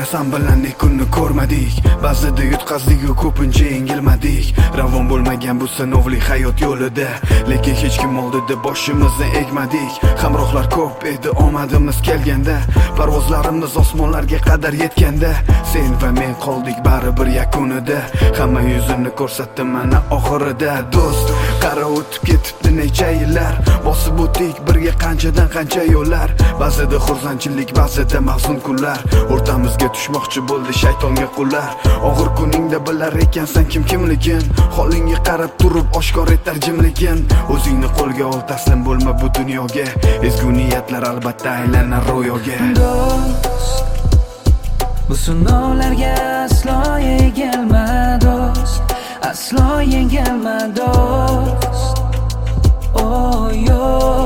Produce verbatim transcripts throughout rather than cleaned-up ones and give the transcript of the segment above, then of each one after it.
sen bilan ne kunni ko'rmadik. Ba'zida yutqazdik-ku ko'pincha yengilmadik. Ravon bo'lmagan bu sinovli hayot yo'lida, lekin hech kim oldida boshimizni egmadik. Hamrohlar ko'p edi omadimiz kelganda, parvozlarimiz osmonlarga qadar yetganda, sen va men qoldik baribir yakunida. Hamma yuzini ko'rsatdi mana oxirida. Do'st, qara o'tib ketibdi necha yillar, bosib o'tdik birga qanchadan qancha yo'llar. Ba'zida xursandchilik, ba'zida mahzun kunlar, o'rtamizga tushmoqchi bo'ldi shaytonga qullar. Og'ir kuningda bilar ekansan kim kimligin, holingga qarab turib oshkor etar jimligin. O'zingni qo'lga ol, taslim bo'lma bu dunyoga, ezgu niyatlar albatta aylanar ro'yoga. Do'st, bu sinovlarga aslo yengilma do'st, aslo yengilma do'st. Oh yo,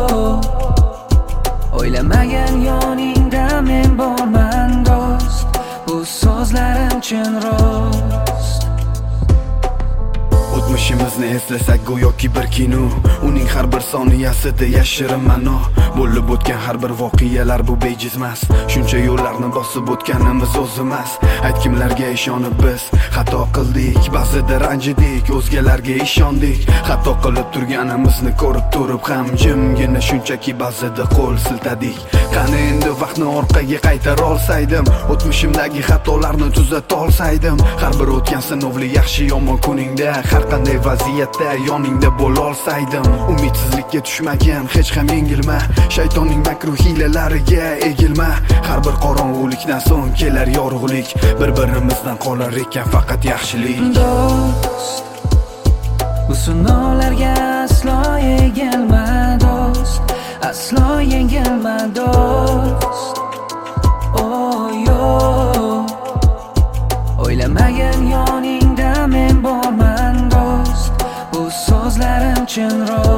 o'ylamagan yoningda men borman do'st, bu so'zlarim chin rost. O'tmishimizni eslasak go'yoki bir kino, uning har bir soniyasida yashirin ma'no. Bo'lib o'tgan har bir voqealar bu bejizmas, shuncha yo'llarni bosib o'tganimiz o'zimiz. Aytgimlarga ishonib biz xato qildik, ba'zida ranjidik, o'zgalarga ishondik. Xato qilib turganimizni ko'rib turib ham jimgina shunchaki ba'zida qo'l siltadik. Qani endi vaqtni orqaga qaytara olsaydim, o'tmishimdagi xatolarni tuzata olsaydim. Har bir o'tgan sinovli yaxshi yomon kuningda, har qanday vaziyatda yoningda bo'la olsaydim. Umidsizlikka tushmagin, hech ham yengilma, shaytonning makru hiylalariga egilma. Har bir qorong'ulikdan so'ng kelar yorug'lik, bir-birimizdan qolar ekan faqat yaxshilik. Do'st, bu sinovlarga aslo yengilma do'st, aslo yengilma do'st. Oh yo, o'ylamagan yoningda men borman do'st, bu so'zlarim chin rost.